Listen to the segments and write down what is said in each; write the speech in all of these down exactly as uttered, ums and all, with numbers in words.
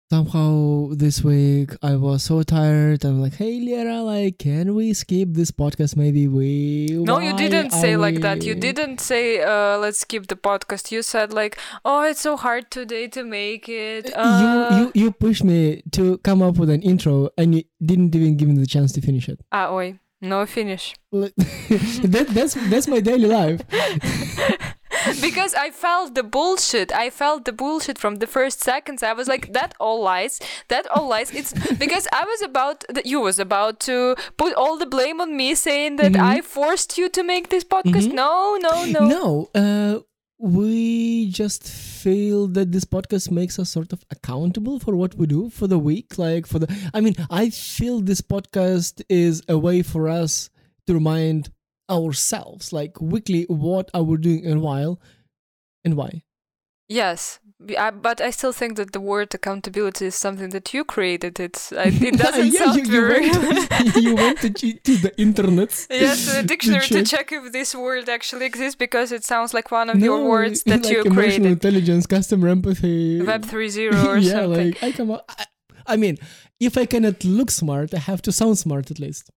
somehow this week I was so tired. I'm like, hey, Lera, like, can we skip this podcast? Maybe we. No, Why you didn't are say like that. we- You didn't say, uh, let's skip the podcast. You said like, oh, it's so hard today to make it. Uh... You, you, you pushed me to come up with an intro and you didn't even give me the chance to finish it. Ah, oi. No, finish. Like, that, that's, that's my daily life. Because I felt the bullshit. I felt the bullshit from the first seconds. I was like, that all lies. That all lies. It's because I was about, that you was about to put all the blame on me, saying that Mhm. I forced you to make this podcast. Mhm. No, no, no. No, uh, we just feel that this podcast makes us sort of accountable for what we do for the week. Like for the, I mean, I feel this podcast is a way for us to remind ourselves, like weekly, what are we doing and while and why. Yes. B- I- But I still think that the word accountability is something that you created. It's I, it doesn't yeah, sound you, you very. went, you went to, ch- to the internet. Yes, to the dictionary to check. check if this word actually exists because it sounds like one of No, your words that like you emotional created. intelligence, customer empathy. Web three point oh or yeah, something. like I come out. I, I mean, if I cannot look smart, I have to sound smart at least.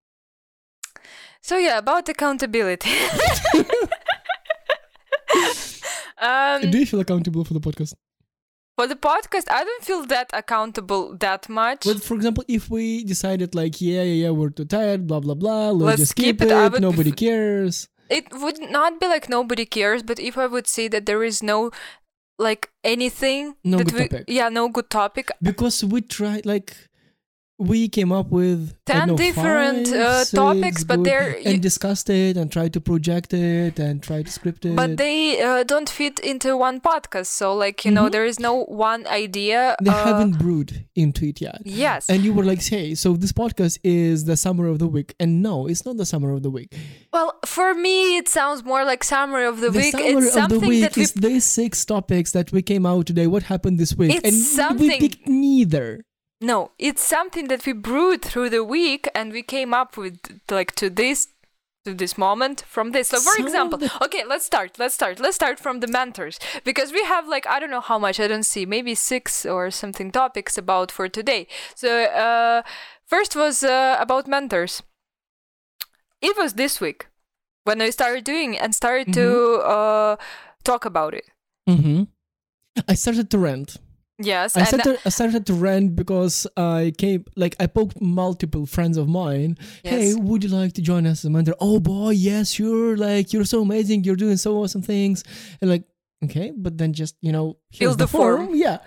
So yeah, about accountability. um, Do you feel accountable for the podcast? for the podcast, I don't feel that accountable that much. But for example, if we decided like, yeah, yeah, yeah, we're too tired, blah blah blah, let's, Let's just skip skip it, it. I would Nobody f- cares. It would not be like nobody cares, but if I would say that there is no like anything No that good we, topic. yeah, no good topic. Because we tried like. We came up with I ten don't know, different five, uh, six topics, but good- they're and discussed it and tried to project it and try to script it. but they uh, don't fit into one podcast. So like you know, Mhm. there is no one idea. they uh, haven't brewed into it yet. Yes. And you were like, hey, so this podcast is the summer of the week. And no, it's not the summer of the week. Well, for me, it sounds more like summary of the, The week. summer It's of the something week that we. is these six topics that we came out today. What happened this week? It's and something- we picked neither. No, it's something that we brewed through the week, and we came up with like to this, to this moment from this. So, for Some of example, the- okay, let's start. Let's start. Let's start from the mentors because we have like I don't know how much. I don't see. Maybe six or something topics about for today. So, uh, first was uh, about mentors. It was this week when I started doing and started to uh, talk about it. Mm-hmm. I started to rant. Yes, I and started, I started to rant because I came, like, I poked multiple friends of mine. Hey, Yes. would you like to join us as a mentor? Oh boy, yes, sure. Like, you're so amazing. You're doing so awesome things. And like, okay, but then just, you know, here's Fill the form. Yeah.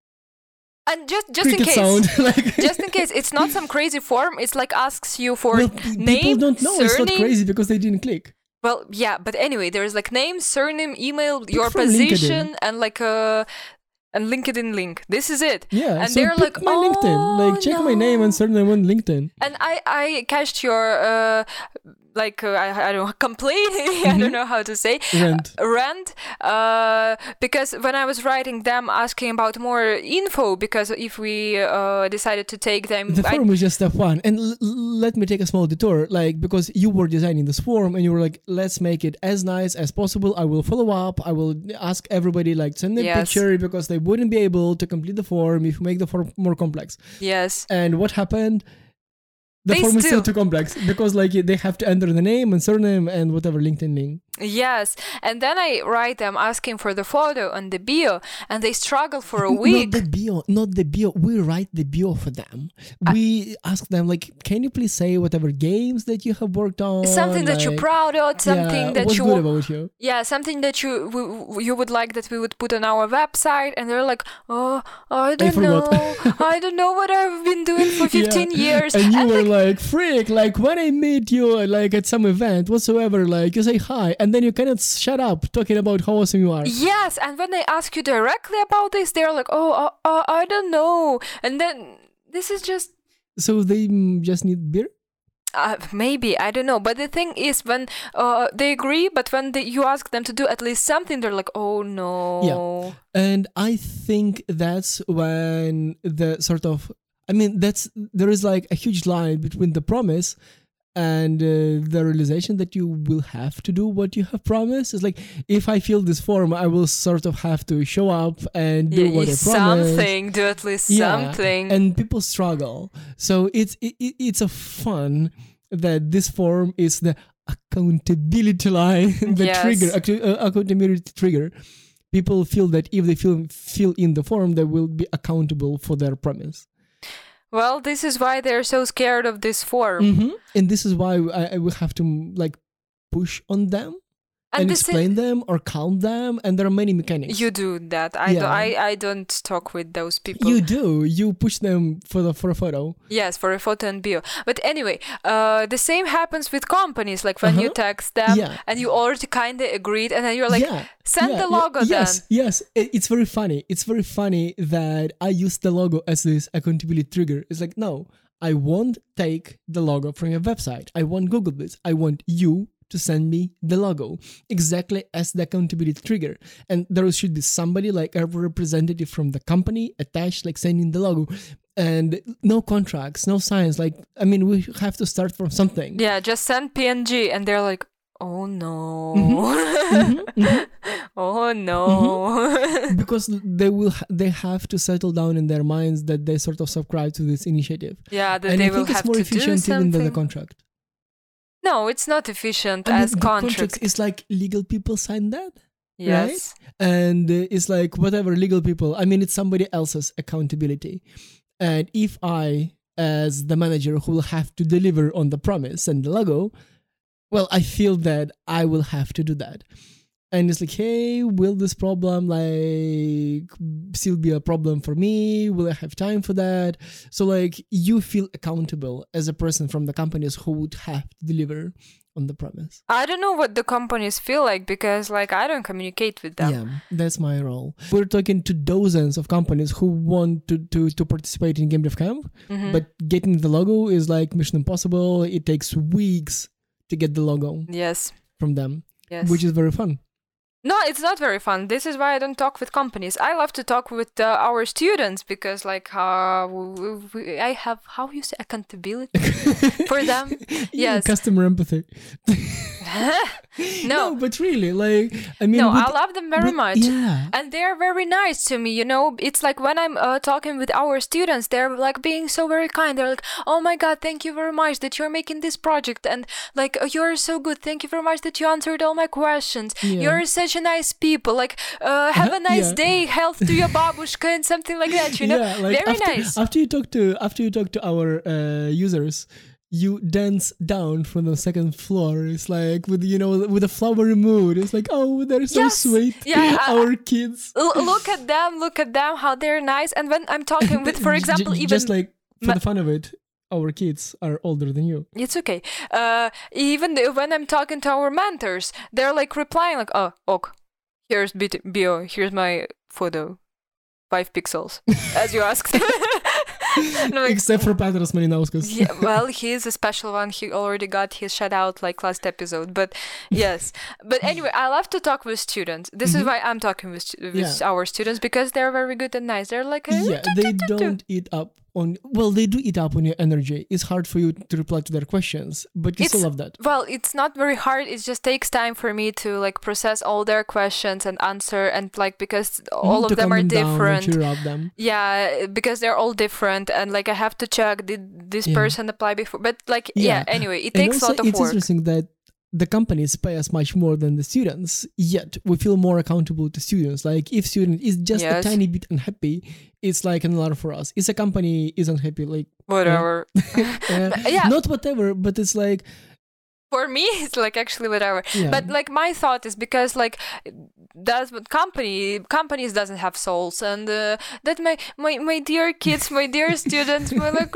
and just just in Cricket case. sound. like, Just in case, it's not some crazy form. It's like asks you for well, p- name, people don't know it's not surname. crazy because they didn't click. Well, yeah, but anyway, there's like name, surname, email, your from position, and like a and LinkedIn link. This is it. Yeah, And so they're pick like, my LinkedIn. "Oh, Like, check my name no." and surname on LinkedIn. And I I catched your uh like uh, I I don't know complaint. I Mm-hmm. don't know how to say. Rent. Rant uh, because when I was writing them asking about more info because if we uh, decided to take them The I- form was just step one. And l- l- let me take a small detour, like, because you were designing this form and you were like, let's make it as nice as possible. I will follow up. I will ask everybody, like, send a Yes. picture because they wouldn't be able to complete the form if you make the form more complex. yes And what happened? The They form is still still- too complex because, like, they have to enter the name and surname and whatever LinkedIn link. yes and then I write them asking for the photo and the bio and they struggle for a Not week. the bio, not the bio. We write the bio for them. We ask them, like, can you please say whatever games that you have worked on? Something that you're like, proud of, something yeah, that what's you good about you. yeah, something that you w- you would like that we would put on our website, and they're like, oh, I don't know, forgot. I don't know what I've been doing for fifteen Yeah. years, And you and were like, like, freak, like when I meet you, like at some event whatsoever, like you say hi, and then you cannot shut up talking about how awesome you are. yes, and when they ask you directly about this, they're like, oh, uh, uh, I don't know, and then this is just. So they mm, just need beer? Uh, maybe I don't know, but the thing is, when uh, they agree, but when they, you ask them to do at least something, they're like, "Oh no." And I think that's when the sort of, I mean, that's there is like a huge line between the promise and uh, the realization that you will have to do what you have promised. It's like, if I fill this form, I will sort of have to show up and do Yeah, what I it's promised. something, do at least Yeah, something. and people struggle. So it's it, it- it's a fun that this form is the accountability line, the Yes. trigger, actu- uh, accountability trigger. People feel that if they fill fill in the form, they will be accountable for their promise. Well, this is why they're so scared of this form. hmm And this is why I, I will have to like push on them and, And this explain them or count them, and there are many mechanics. You do that. I, do, Yeah. I, I don't talk with those people. You do. You push them for the for a photo. Yes, for a photo and bio. But anyway, uh, the same happens with companies. Like when you Uh-huh. text them Yeah. and you already kind of agreed, and then you're like, yeah. send yeah, the yeah, logo yes, then. Yes, It- it's very funny. It's very funny that I use the logo as this accountability trigger. It's like, no, I won't take the logo from your website. I won't Google this. I want you to send me the logo exactly as the accountability trigger. And there should be somebody like a representative from the company attached, like sending the logo. And no contracts, no signs. Like, I mean, we have to start from something. Yeah, just send P N G, and they're like, oh no. Mhm, mhm. Oh no. Because they will ha- they have to settle down in their minds that they sort of subscribe to this initiative. Yeah, that And they I will think it's have more to do efficient even than the something. contract. No, it's not efficient And as the, the contract. contract is like legal people sign that, Yes. and uh, it's like whatever legal people. I mean, it's somebody else's accountability. And if I, as the manager who will have to deliver on the promise and the logo, well, I feel that I will have to do that. And it's like, hey, will this problem like still be a problem for me? Will I have time for that? So like you feel accountable as a person from the companies who would have to deliver on the promise. I don't know what the companies feel like because like I don't communicate with them. Yeah, that's my role. We're talking to dozens of companies who want to, to, to participate in Game Dev Camp, Mhm. but getting the logo is like mission impossible. It takes weeks to get the logo Yes. from them, Yes. which is very fun. No, it's not very fun. This is why I don't talk with companies. I love to talk with uh, our students because, like, uh, we, we, I have how you say accountability for them. Yeah, Yes. customer empathy. No, but really, like, I mean, no, with- I love them very but- much. Yeah, And they're very nice to me, you know. It's like when I'm uh, talking with our students, they're like being so very kind. They're like, "Oh my God, thank you very much that you're making this project, and like uh, you're so good. Thank you very much that you answered all my questions. Yeah. You're such a nice people. Like, uh, have a nice Yeah. day. Health to your babushka and something like that. You know, yeah, like very after, nice. After you talk to after you talk to our uh, users, you dance down from the second floor. It's like with you know with a flowery mood. It's like, oh, they're so Yes. sweet. Yeah, I- our kids. L- look at them. Look at them. How they're nice. And when I'm talking with, for J- example, j- even just like for ma- the fun of it, our kids are older than you. It's okay. Uh, even th- when I'm talking to our mentors, they're like replying like, "Oh, ok, here's B T- bio, here's my photo, five pixels, as you asked." And I'm like, Except for Petros Malinauskas. yeah, well, he's a special one. He already got his shout out like last episode. But yes, but anyway, I love to talk with students. This is Mhm. why I'm talking with, stu- with Yeah. our students because they're very good and nice. They're like, "Eh, Yeah, they don't eat up on. Well, they do eat up on your energy. It's hard for you to reply to their questions, but you still It's- love that. Well, it's not very hard. It just takes time for me to like process all their questions and answer, and like because all Mhm, of to them calm are down and different. cheer up them. Yeah, because they're all different, and like I have to check did this Yeah. person apply before. But like yeah, Yeah. anyway, it And takes a also, lot of it's work. interesting that the companies pay us much more than the students, yet we feel more accountable to students. Like if student is just Yes. a tiny bit unhappy, it's like an alarm for us. If a company is unhappy, like Whatever. uh, Yeah. not whatever, but it's like For me, it's like actually whatever. yeah. But like my thought is because like that's what company companies doesn't have souls, and uh, that my, my my dear kids, my dear students, my like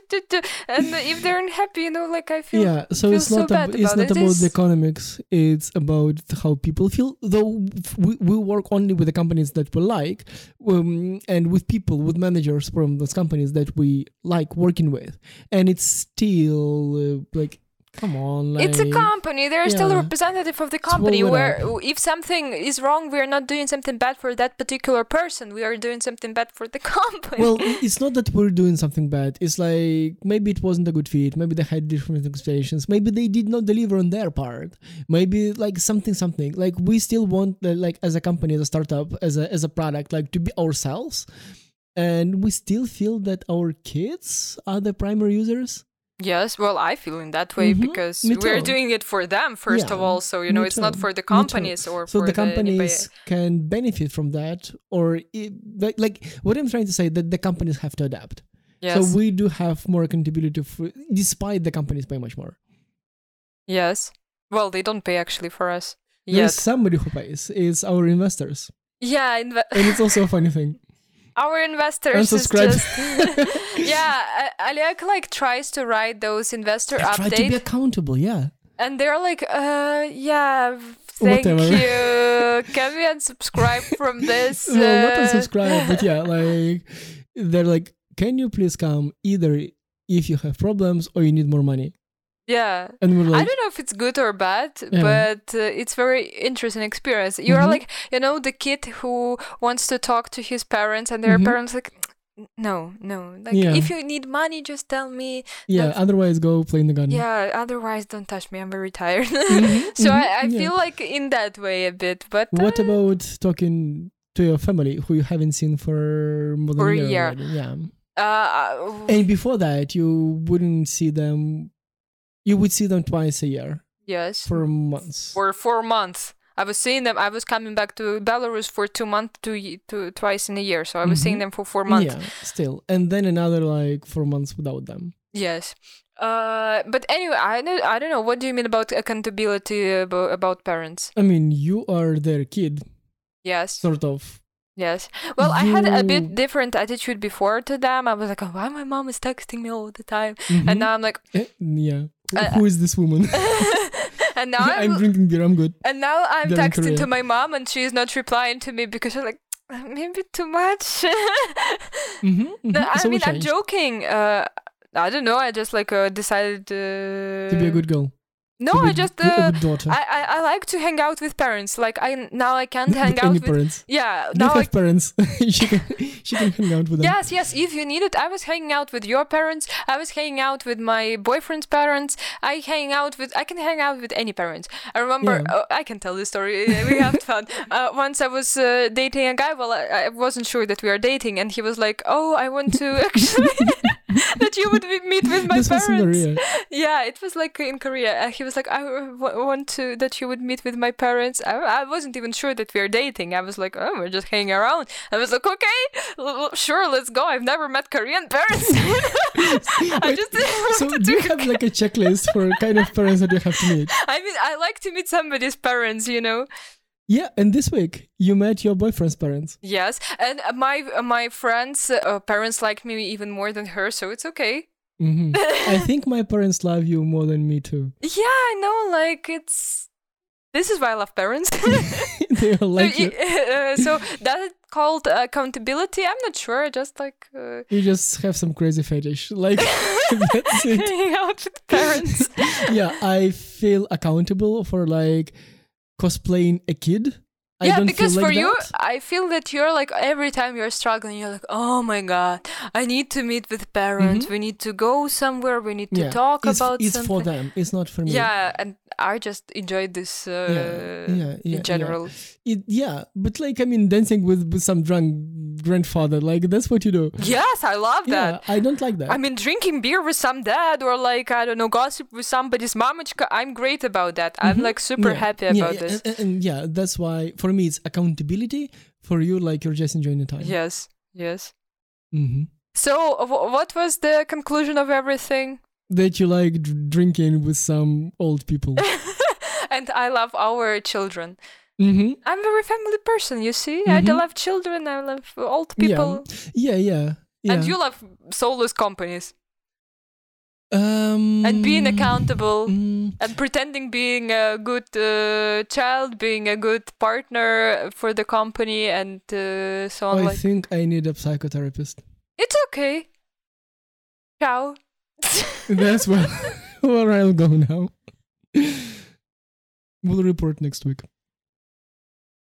and if they're unhappy, you know, like I feel yeah, so feel it's so not bad ab- it's about not it. about It's- the economics. It's about how people feel. Though we, we work only with the companies that we like, um, and with people, with managers from those companies that we like working with, and it's still uh, like Come on, like, It's a company. They're still a yeah. representative of the Swallow company. it Where up. if something is wrong, we are not doing something bad for that particular person. We are doing something bad for the company. Well, i- it's not that we're doing something bad. It's like maybe it wasn't a good fit. Maybe they had different expectations. Maybe they did not deliver on their part. Maybe like something, something. Like we still want, the, like as a company, as a startup, as a as a product, like to be ourselves, and we still feel that our kids are the primary users. Yes, well, I feel in that way Mhm, because me we're too. doing it for them first of Yeah, all. So you know, me it's not too, for the me too. companies or So for the the anybody. companies can benefit from that, or it, like, like what I'm trying to say, that the companies have to adapt. Yes, So we do have more accountability, for, despite the companies pay much more. yes. Well, they don't pay actually for us There yet. is somebody who pays. It's our investors, Yeah, inve- and it's also a funny thing. our investors is Unsubscribe. just yeah. A- Aliak like tries to write those investor Try to be updates, accountable. Yeah. and they're like, uh, yeah, thank Whatever. you. Can we unsubscribe from this? Well, not Uh, unsubscribe, but yeah, like they're like, can you please come either if you have problems or you need more money? Yeah. And we're I like, don't know if it's good or bad, Yeah. but uh, it's very interesting experience. You're Mhm. like, you know, the kid who wants to talk to his parents, and their Mhm. parents like, no, no. Like, Yeah. if you need money, just tell me. yeah. that's- Otherwise, go play in the garden. Yeah. Otherwise, don't touch me. I'm very tired. Mhm, so mhm, I, I yeah. feel like in that way a bit. But What uh, about talking to your family who you haven't seen for more than For a a year? year. Already? Yeah. uh, And before that, you wouldn't see them. You would see them twice a year yes, for months. for four months. I was seeing them. I was coming back to Belarus for two months, two, ye- two twice in a year. So I was seeing Mhm. them for four months. Yeah, still, and then another like four months without them. Yes. Uh, but anyway, I don't, I don't know. What do you mean about accountability about, about parents? I mean, you are their kid, Yes. sort of. Yes. Well, I had a You- bit different attitude before to them. I was like, oh, why my mom is texting me all the time? Mhm. And now I'm like, Eh, yeah. Who- Uh, who is this woman? and now I'm I'm, drinking beer. I'm good. and now I'm They're in texting to Korea. my mom, and she's not replying to me because she's like, "Uh, maybe too much. Mhm, No, mhm. I So we mean, I'm changed joking. Uh, I don't know. I just like uh, decided uh, to be a good girl. No, to be I just good- a uh, good daughter. I, I I like to hang out with parents. Like I now I can't With hang out any with parents. yeah Do you now I have parents? she can she can hang out with them. yes yes if you need it. I was hanging out with your parents. I was hanging out with my boyfriend's parents. I hang out with I can hang out with any parents. I remember Yeah. oh, I can tell this story. We have fun. Uh, once I was uh, dating a guy. Well, I, I wasn't sure that we are dating, and he was like, "Oh, I want to actually." That you would meet with my this was in parents. Korea. Yeah, it was like in Korea. Uh, he was like, I uh, w- want to that you would meet with my parents. I, I wasn't even sure that we are dating. I was like, oh, we're just hanging around. I was like, okay, l- l- sure, let's go. I've never met Korean parents. I Wait, just So wanted do you to- have like a checklist for kind of parents that you have to meet? I mean, I like to meet somebody's parents, you know. Yeah, and this week you met your boyfriend's parents. Yes, and uh, my uh, my friends' uh, parents like me even more than her, so it's okay. hmm I think my parents love you more than me too. Yeah, I know. Like it's. This is why I love parents. They all like so, you. uh, so that called accountability? I'm not sure. I just like uh, You just have some crazy fetish. Like that's it. hanging out with parents. Yeah, I feel accountable for like cosplaying a kid. I Yeah, don't because feel for like you, that. I feel that you're like every time you're struggling, you're like, oh my god, I need to meet with parents. Mhm. We need to go somewhere. We need to Yeah, talk it's, about it's something. for them. It's not for me. Yeah, and I just enjoyed this uh, yeah, yeah, yeah. in general. It, yeah, but like I mean, dancing with, with some drunk grandfather, like that's what you do. Yes, I love that. Yeah, I don't like that. I mean, drinking beer with some dad or like, I don't know, gossip with somebody's mamachka, I'm great about that. I'm Mhm. like super Yeah, happy yeah, about yeah, this. And, and yeah, that's why for me it's accountability. For you, like you're just enjoying the time. Yes, yes. hmm So, w- what was the conclusion of everything? That you like d- drinking with some old people. And I love our children. hmm I'm a very family person, you see? I do Mhm. love children, I love old people. Yeah, yeah, yeah. And you love soulless companies. um And being accountable. mm, And pretending being a good uh, child, being a good partner for the company, and uh, so on. I like think I need a psychotherapist. it's okay. Ciao. That's well. Well, I'll go now. We'll report next week.